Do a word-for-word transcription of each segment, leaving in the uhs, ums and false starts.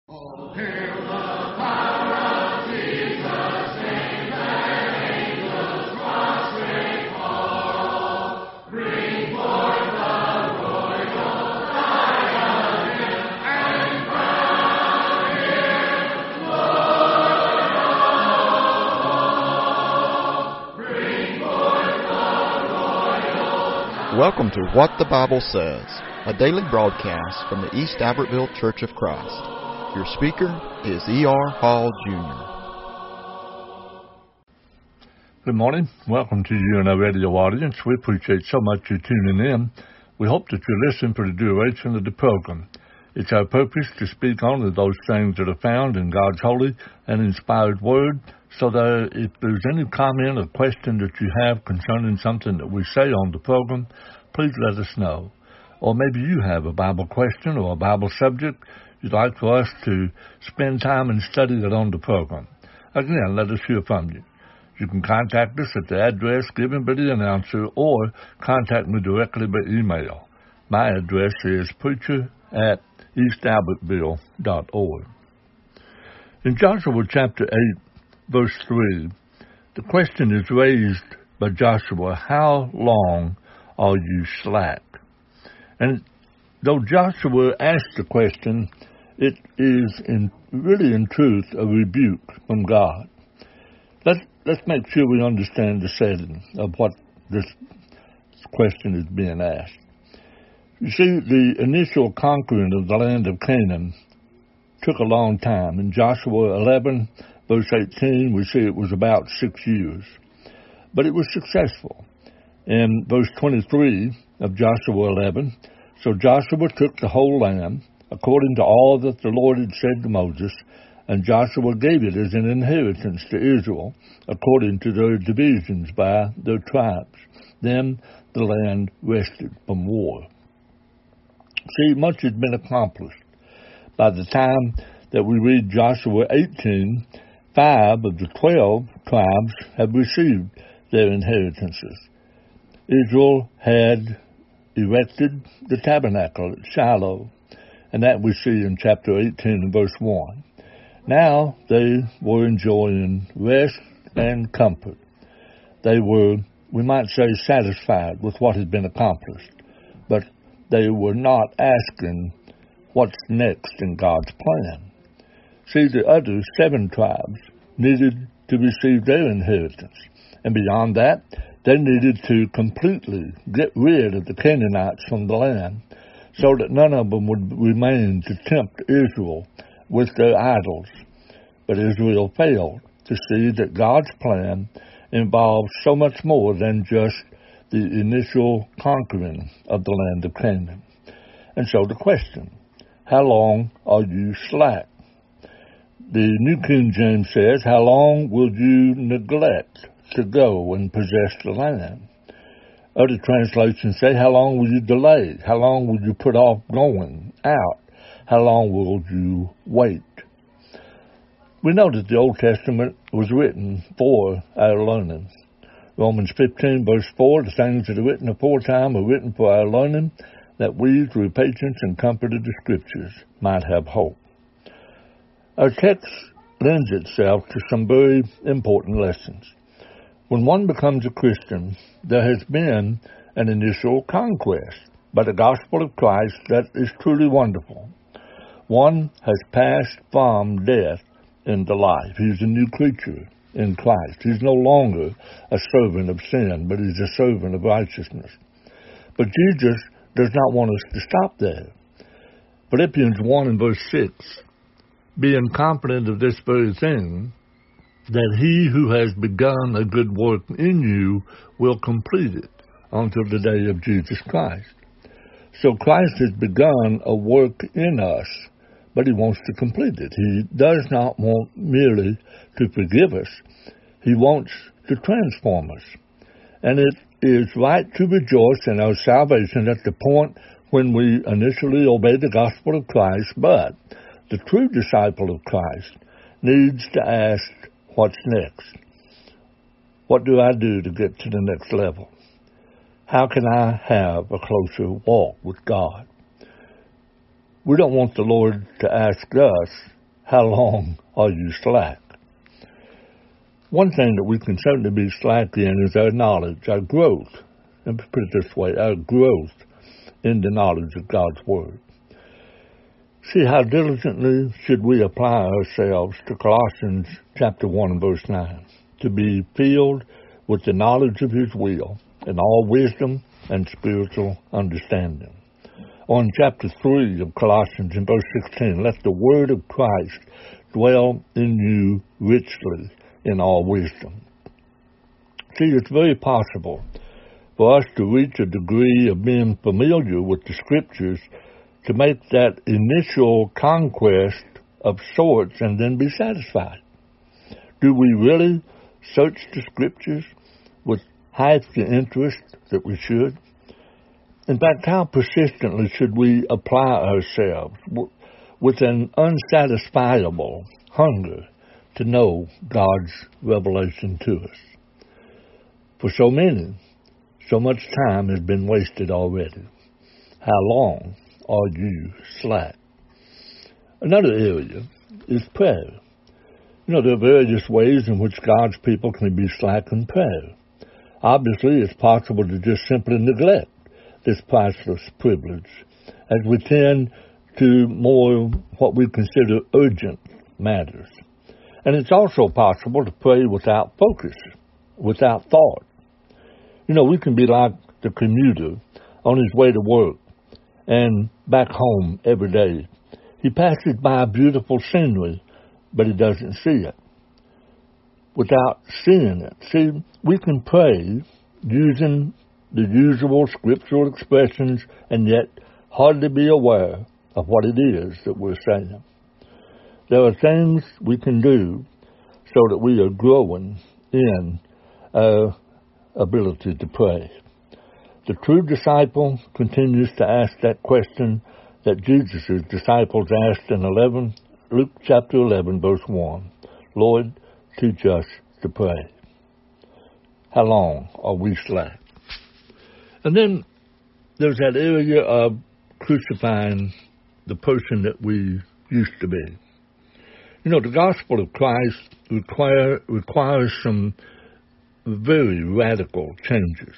Oh, hail the power of Jesus' name, let angels prostrate fall. Bring forth the royal diadem and crown him Lord of all. Bring forth the royal diadem. Welcome to What the Bible Says, a daily broadcast from the East Albertville Church of Christ. Your speaker is E R Hall, Junior Good morning. Welcome to you and our radio audience. We appreciate so much you tuning in. We hope that you listen for the duration of the program. It's our purpose to speak only those things that are found in God's holy and inspired word, so that if there's any comment or question that you have concerning something that we say on the program, please let us know. Or maybe you have a Bible question or a Bible subject you'd like for us to spend time and study it on the program. Again, let us hear from you. You can contact us at the address given by the announcer or contact me directly by email. My address is preacher at east albertville dot org. In Joshua chapter eight, verse three, the question is raised by Joshua, how long are you slack? And though Joshua asked the question, it is in, really in truth a rebuke from God. Let's, let's make sure we understand the setting of what this question is being asked. You see, the initial conquering of the land of Canaan took a long time. In Joshua eleven, verse eighteen, we see it was about six years. But it was successful. In verse twenty-three of Joshua eleven, so Joshua took the whole land, according to all that the Lord had said to Moses, and Joshua gave it as an inheritance to Israel, according to their divisions by their tribes. Then the land rested from war. See, much had been accomplished. By the time that we read Joshua eighteen, five of the twelve tribes have received their inheritances. Israel had erected the tabernacle at Shiloh, and that we see in chapter eighteen and verse one. Now they were enjoying rest and comfort. They were, we might say, satisfied with what had been accomplished, but they were not asking what's next in God's plan. See, the other seven tribes needed to receive their inheritance, and beyond that, they needed to completely get rid of the Canaanites from the land so that none of them would remain to tempt Israel with their idols. But Israel failed to see that God's plan involved so much more than just the initial conquering of the land of Canaan. And so the question, how long are you slack? The New King James says, how long will you neglect to go and possess the land? Other translations say, how long will you delay? How long will you put off going out? How long will you wait? We know that the Old Testament was written for our learning. Romans fifteen, verse four, the things that are written aforetime are written for our learning, that we, through patience and comfort of the Scriptures, might have hope. Our text lends itself to some very important lessons. When one becomes a Christian, there has been an initial conquest by the gospel of Christ that is truly wonderful. One has passed from death into life. He's a new creature in Christ. He's no longer a servant of sin, but he's a servant of righteousness. But Jesus does not want us to stop there. Philippians one and verse six, being confident of this very thing, that he who has begun a good work in you will complete it until the day of Jesus Christ. So Christ has begun a work in us, but he wants to complete it. He does not want merely to forgive us. He wants to transform us. And it is right to rejoice in our salvation at the point when we initially obey the gospel of Christ, but the true disciple of Christ needs to ask, what's next? What do I do to get to the next level? How can I have a closer walk with God? We don't want the Lord to ask us how long are you slack? One thing that we can certainly be slack in is our knowledge, our growth. Let me put it this way, our growth in the knowledge of God's Word. See, how diligently should we apply ourselves to Colossians chapter one and verse nine, to be filled with the knowledge of His will and all wisdom and spiritual understanding. On chapter three of Colossians in verse sixteen, let the word of Christ dwell in you richly in all wisdom. See, it's very possible for us to reach a degree of being familiar with the Scriptures to make that initial conquest of sorts and then be satisfied. Do we really search the Scriptures with half the interest that we should? In fact, how persistently should we apply ourselves with an unsatisfiable hunger to know God's revelation to us? For so many, so much time has been wasted already. How long are you slack? Another area is prayer. You know, there are various ways in which God's people can be slack in prayer. Obviously, it's possible to just simply neglect this priceless privilege as we tend to more what we consider urgent matters. And it's also possible to pray without focus, without thought. You know, we can be like the commuter on his way to work and back home every day. He passes by beautiful scenery, but he doesn't see it. Without seeing it. See, we can pray using the usual scriptural expressions and yet hardly be aware of what it is that we're saying. There are things we can do so that we are growing in our ability to pray. The true disciple continues to ask that question that Jesus' disciples asked in eleven, Luke chapter eleven, verse one. Lord, teach us to pray. How long are we slack? And then there's that area of crucifying the person that we used to be. You know, the gospel of Christ require, requires some very radical changes.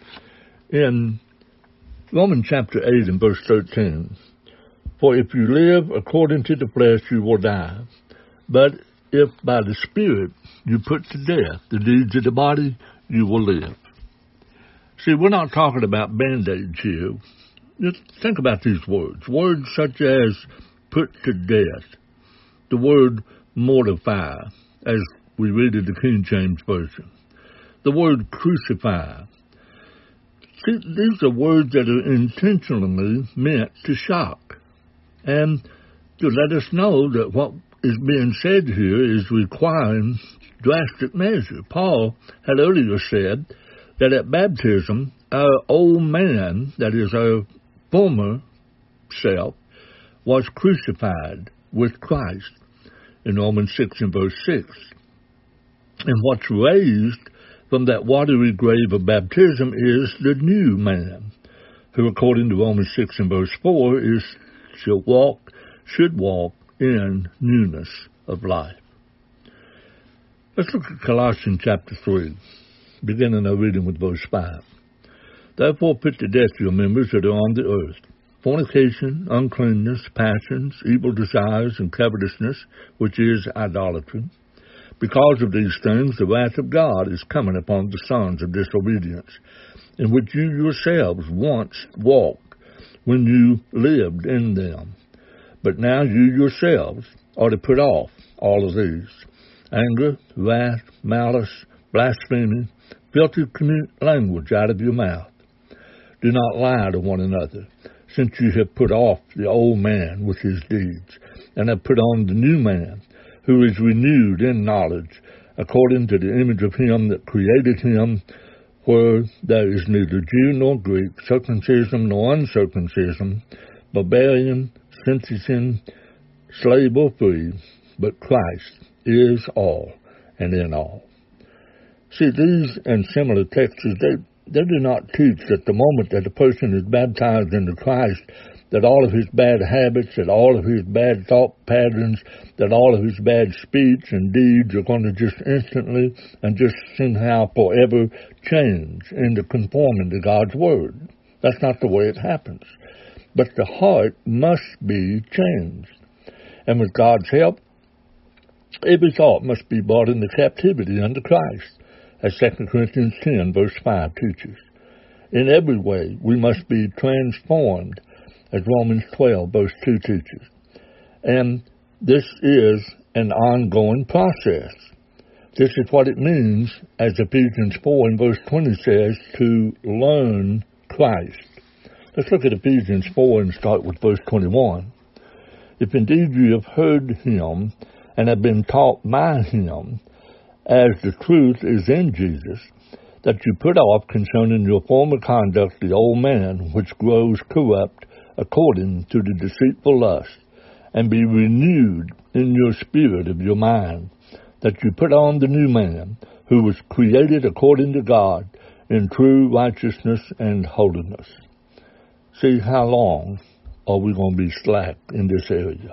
In Romans chapter eight and verse thirteen, for if you live according to the flesh, you will die. But if by the Spirit you put to death the deeds of the body, you will live. See, we're not talking about band-aids here. Just think about these words. Words such as put to death. The word mortify, as we read in the King James Version. The word crucify. See, these are words that are intentionally meant to shock and to let us know that what is being said here is requiring drastic measure. Paul had earlier said that at baptism, our old man, that is our former self, was crucified with Christ in Romans six and verse six. And what's raised from that watery grave of baptism is the new man, who according to Romans six and verse four is should walk, should walk in newness of life. Let's look at Colossians chapter three, beginning our reading with verse five. Therefore put to death your members that are on the earth, fornication, uncleanness, passions, evil desires, and covetousness, which is idolatry. Because of these things, the wrath of God is coming upon the sons of disobedience, in which you yourselves once walked when you lived in them. But now you yourselves are to put off all of these: anger, wrath, malice, blasphemy, filthy language out of your mouth. Do not lie to one another, since you have put off the old man with his deeds, and have put on the new man, who is renewed in knowledge, according to the image of him that created him, where there is neither Jew nor Greek, circumcision nor uncircumcision, barbarian, Scythian, slave or free, but Christ is all and in all. See, these and similar texts, they, they do not teach that the moment that a person is baptized into Christ, that all of his bad habits, that all of his bad thought patterns, that all of his bad speech and deeds are going to just instantly and just somehow forever change into conforming to God's Word. That's not the way it happens. But the heart must be changed. And with God's help, every thought must be brought into captivity under Christ, as Second Corinthians ten, verse five teaches. In every way, we must be transformed, as Romans twelve, verse two teaches. And this is an ongoing process. This is what it means, as Ephesians four and verse twenty says, to learn Christ. Let's look at Ephesians four and start with verse twenty-one. If indeed you have heard him and have been taught by him, as the truth is in Jesus, that you put off concerning your former conduct the old man, which grows corrupt according to the deceitful lust, and be renewed in your spirit of your mind, that you put on the new man, who was created according to God in true righteousness and holiness. See, how long are we going to be slack in this area?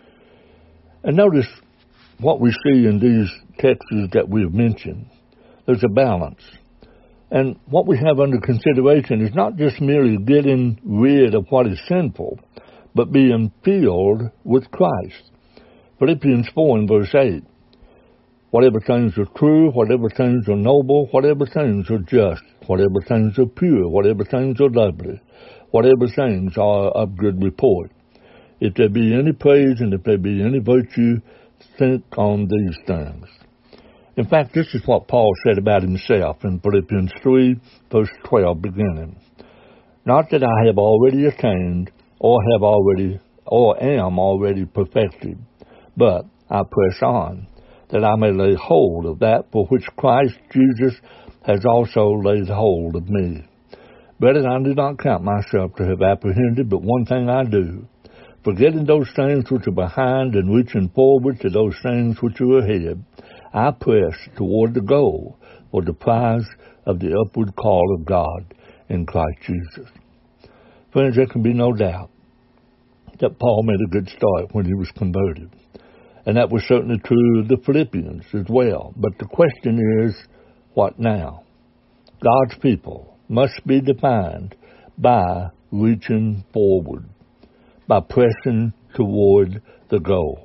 And notice what we see in these texts that we have mentioned. There's a balance. And what we have under consideration is not just merely getting rid of what is sinful, but being filled with Christ. Philippians four and verse eight. Whatever things are true, whatever things are noble, whatever things are just, whatever things are pure, whatever things are lovely, whatever things are of good report. If there be any praise and if there be any virtue, think on these things. In fact, this is what Paul said about himself in Philippians three, verse twelve, beginning. Not that I have already attained, or have already, or am already perfected, but I press on, that I may lay hold of that for which Christ Jesus has also laid hold of me. Brethren, I do not count myself to have apprehended, but one thing I do, forgetting those things which are behind and reaching forward to those things which are ahead, I press toward the goal for the prize of the upward call of God in Christ Jesus. Friends, there can be no doubt that Paul made a good start when he was converted. And that was certainly true of the Philippians as well. But the question is, what now? God's people must be defined by reaching forward, by pressing toward the goal.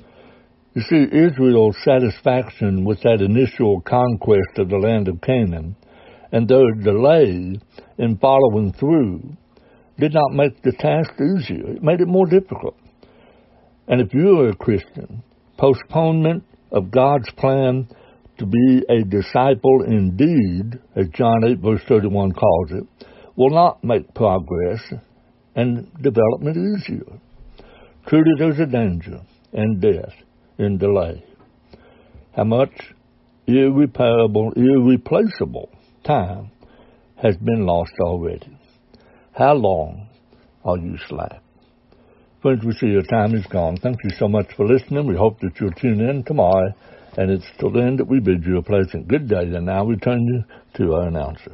You see, Israel's satisfaction with that initial conquest of the land of Canaan and their delay in following through did not make the task easier. It made it more difficult. And if you are a Christian, postponement of God's plan to be a disciple indeed, as John eight verse thirty-one calls it, will not make progress and development easier. Truly there's a danger and death in delay. How much irreparable, irreplaceable time has been lost already? How long are you slack? Friends, we see your time is gone. Thank you so much for listening. We hope that you'll tune in tomorrow. And it's till then that we bid you a pleasant good day. And now we turn you to our announcer.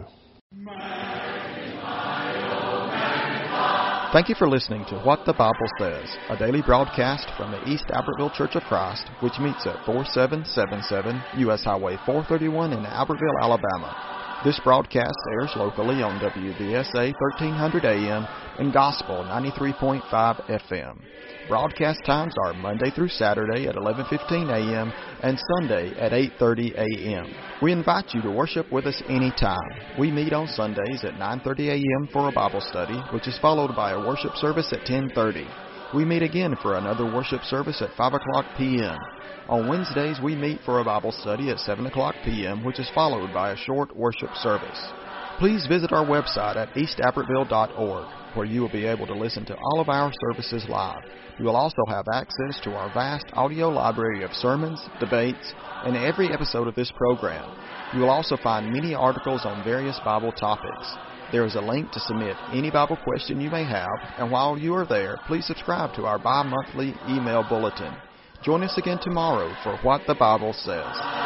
Thank you for listening to What the Bible Says, a daily broadcast from the East Albertville Church of Christ, which meets at forty-seven seventy-seven U S Highway four thirty-one in Albertville, Alabama. This broadcast airs locally on W B S A thirteen hundred A M and Gospel ninety-three point five F M. Broadcast times are Monday through Saturday at eleven fifteen A M and Sunday at eight thirty A M. We invite you to worship with us anytime. We meet on Sundays at nine thirty A M for a Bible study, which is followed by a worship service at ten thirty. We meet again for another worship service at five o'clock P M On Wednesdays, we meet for a Bible study at seven o'clock P M, which is followed by a short worship service. Please visit our website at east albertville dot org, where you will be able to listen to all of our services live. You will also have access to our vast audio library of sermons, debates, and every episode of this program. You will also find many articles on various Bible topics. There is a link to submit any Bible question you may have, and while you are there, please subscribe to our bi-monthly email bulletin. Join us again tomorrow for What the Bible Says.